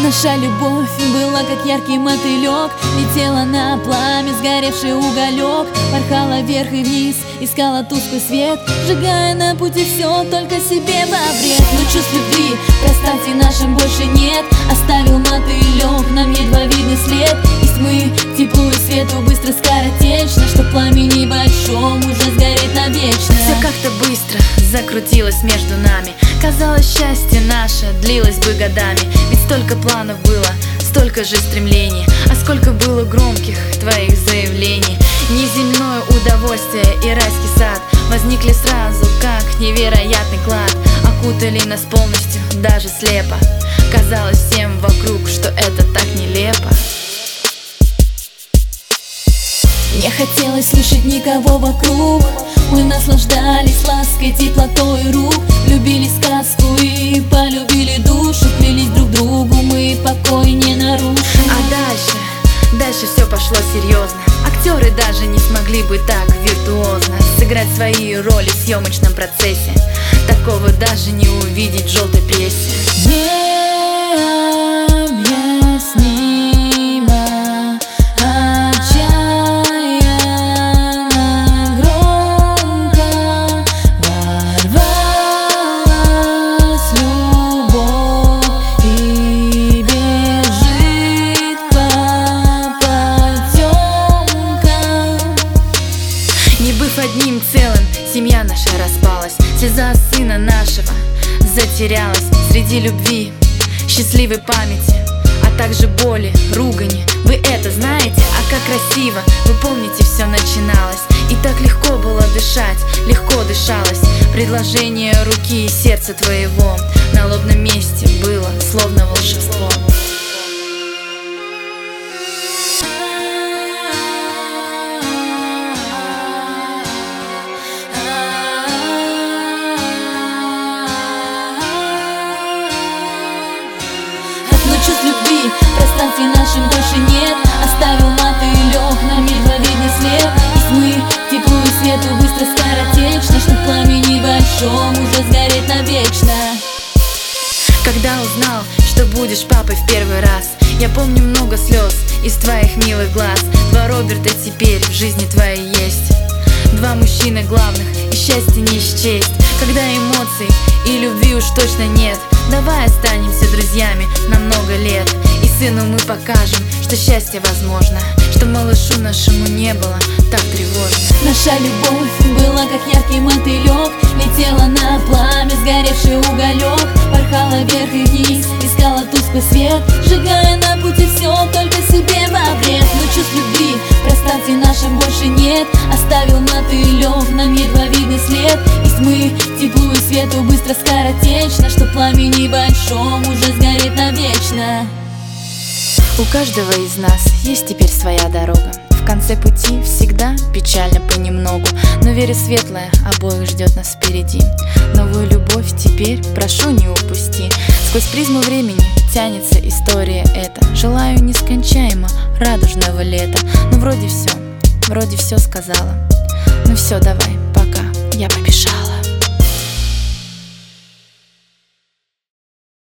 Наша любовь была как яркий мотылек, летела на пламя, сгоревший уголек, порхала вверх и вниз, искала тусклый свет, сжигая на пути все только себе во вред. Но чувств любви в пространстве нашем больше нет, оставил мотылек нам едва видный след. Из тьмы к теплу и свету быстро скоротечно, что пламени большом уже сгореть навечно. Все как-то быстро закрутилось между нами, казалось, счастье наше длилось бы годами. Ведь столько планов было, столько же стремлений, а сколько было громких твоих заявлений. Неземное удовольствие и райский сад возникли сразу, как невероятный клад. Окутали нас полностью, даже слепо. Казалось всем вокруг, что это так нелепо. Не хотелось слышать никого вокруг. Мы наслаждались лаской, теплотой рук, любили сказку и полюбили душу, клялись друг другу, мы покой не нарушим. А дальше все пошло серьезно. Актеры даже не смогли бы так виртуозно сыграть свои роли в съемочном процессе. Такого даже не увидеть в желтой прессе. Одним целым семья наша распалась, слеза сына нашего затерялась среди любви, счастливой памяти, а также боли, ругани. Вы это знаете? А как красиво, вы помните, все начиналось. И так легко было дышать, легко дышалось. Предложение руки и сердца твоего на лобном месте было словно волшебство. Чувств любви в пространстве нашем больше нет, оставил мотылек нам едва видный след. Из тьмы к теплу и свету быстро скоротечно, что пламени большом уже сгореть навечно. Когда узнал, что будешь папой в первый раз, я помню много слез из твоих милых глаз. Два Роберта теперь в жизни твоей есть, два мужчины главных, и счастье не счесть. Когда эмоций и любви уж точно нет, давай останемся друзьями на много лет. И сыну мы покажем, что счастье возможно, что малышу нашему не было так тревожно. Наша любовь была как яркий мотылек, летела на пламя, сгоревший уголек, порхала вверх и вниз, искала тусклый свет, сжигая на пути все только себе во вред. Но чувств любви в пространстве нашем больше нет, оставил мотылек нам едва видный след. Из тьмы к теплу и свету быстро скоротечно, что пламени большом уже сгореть навечно. У каждого из нас есть теперь своя дорога. В конце пути всегда печально понемногу, но веря светлая обоих ждет нас впереди. Новую любовь теперь прошу не упусти. Сквозь призму времени тянется история эта. Желаю нескончаемо радужного лета. Ну вроде все сказала. Ну все, давай, пока, я побежала.